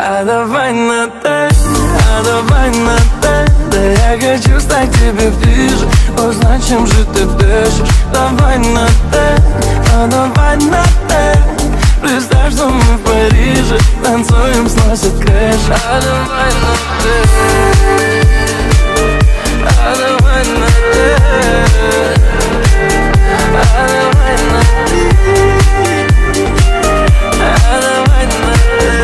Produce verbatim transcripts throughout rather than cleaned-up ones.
А давай на «ты», а давай на «ты». Да я хочу стать тебе ближе, узнать, чем же ты дышишь. Давай на «ты», а давай на «ты». Представь, что мы в Париже, танцуем, сносит крышу. А давай на «ты», а давай на «ты», а давай на «ты», а давай на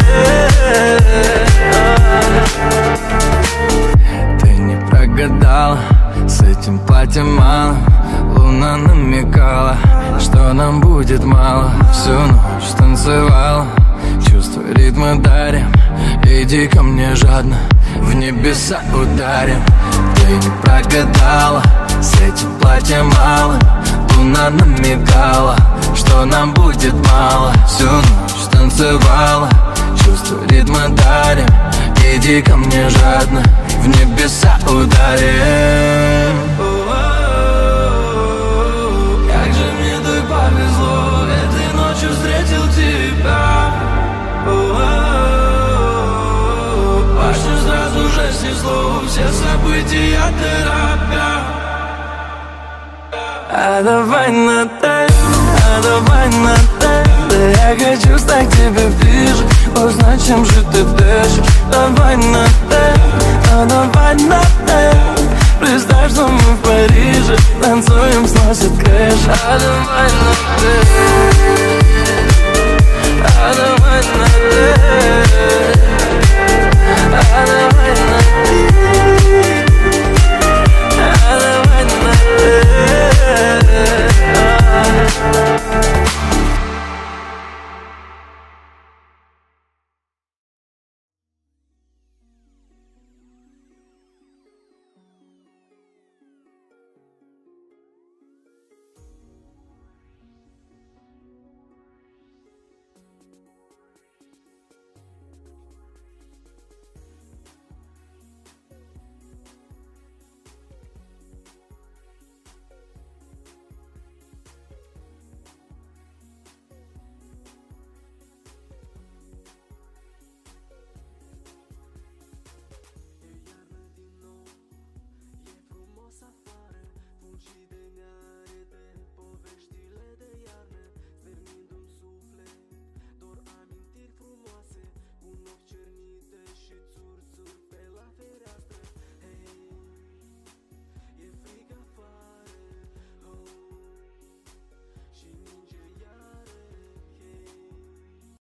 «ты». Ты не прогадала, с этим платьем мало. Луна намекала, что нам будет мало. Всю ночь танцевала, чувства, ритмы дарим. Иди ко мне жадно, в небеса ударим. Ты не прогадала, с этим платьем мало. Луна намекала, что нам будет мало. Всю ночь танцевала, чувства, ритмы дарим. Иди ко мне жадно, в небеса ударим. Как же мне так повезло, этой ночью встретил тебя. Башню сразу же снесло, все события торопя. А давай на «ты», а давай на «ты». Да я хочу стать тебе ближе, узнать, чем же ты дышишь. Давай на «ты», а давай на «ты». Представь, что мы в Париже, танцуем, сносит крышу. А давай на «ты», а давай на